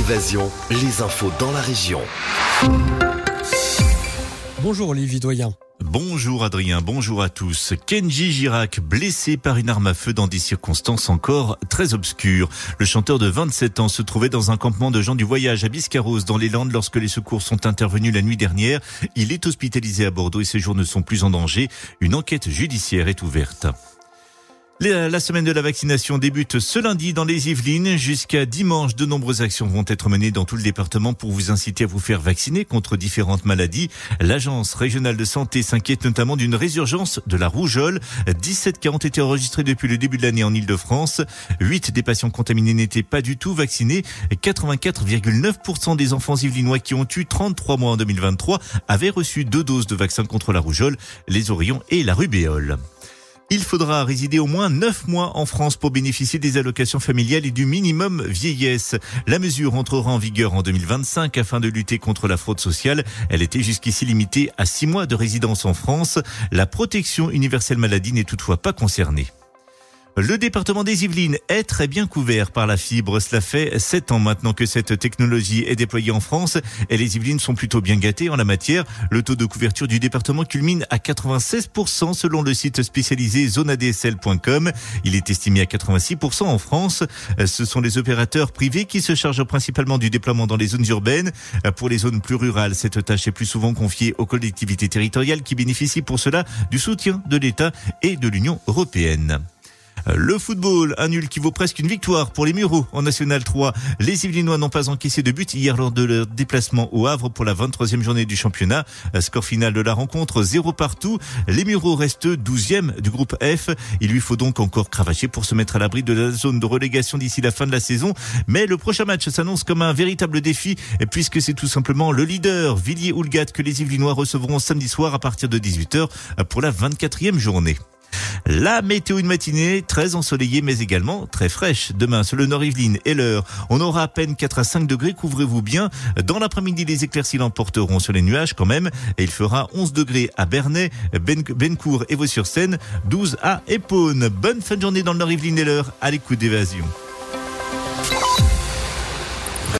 Évasion, les infos dans la région. Bonjour Olivier Doyen. Bonjour Adrien, bonjour à tous. Kenji Girac, blessé par une arme à feu dans des circonstances encore très obscures. Le chanteur de 27 ans se trouvait dans un campement de gens du voyage à Biscarrosse dans les Landes lorsque les secours sont intervenus la nuit dernière. Il est hospitalisé à Bordeaux et ses jours ne sont plus en danger. Une enquête judiciaire est ouverte. La semaine de la vaccination débute ce lundi dans les Yvelines. Jusqu'à dimanche, de nombreuses actions vont être menées dans tout le département pour vous inciter à vous faire vacciner contre différentes maladies. L'Agence régionale de santé s'inquiète notamment d'une résurgence de la rougeole. 17 cas ont été enregistrés depuis le début de l'année en Ile-de-France. 8 des patients contaminés n'étaient pas du tout vaccinés. 84,9% des enfants yvelinois qui ont eu 33 mois en 2023 avaient reçu 2 doses de vaccin contre la rougeole, les oreillons et la rubéole. Il faudra résider au moins 9 mois en France pour bénéficier des allocations familiales et du minimum vieillesse. La mesure entrera en vigueur en 2025 afin de lutter contre la fraude sociale. Elle était jusqu'ici limitée à 6 mois de résidence en France. La protection universelle maladie n'est toutefois pas concernée. Le département des Yvelines est très bien couvert par la fibre. Cela fait 7 ans maintenant que cette technologie est déployée en France et les Yvelines sont plutôt bien gâtés en la matière. Le taux de couverture du département culmine à 96% selon le site spécialisé zoneadsl.com. Il est estimé à 86% en France. Ce sont les opérateurs privés qui se chargent principalement du déploiement dans les zones urbaines. Pour les zones plus rurales, cette tâche est plus souvent confiée aux collectivités territoriales qui bénéficient pour cela du soutien de l'État et de l'Union européenne. Le football, un nul qui vaut presque une victoire pour les Mureaux en National 3. Les Yvelinois n'ont pas encaissé de but hier lors de leur déplacement au Havre pour la 23e journée du championnat. Score final de la rencontre, 0 partout. Les Mureaux restent 12e du groupe F. Il lui faut donc encore cravacher pour se mettre à l'abri de la zone de relégation d'ici la fin de la saison. Mais le prochain match s'annonce comme un véritable défi puisque c'est tout simplement le leader, Villiers-Houlgate, que les Yvelinois recevront samedi soir à partir de 18h pour la 24e journée. La météo de matinée, très ensoleillée mais également très fraîche. Demain, sur le Nord-Yvelines et l'Eure, on aura à peine 4 à 5 degrés, couvrez-vous bien. Dans l'après-midi, les éclaircies l'emporteront sur les nuages quand même. Et il fera 11 degrés à Bernay, Bencourt et Vaux-sur-Seine, 12 à Épône. Bonne fin de journée dans le Nord-Yvelines et l'Eure, à l'écoute d'Évasion.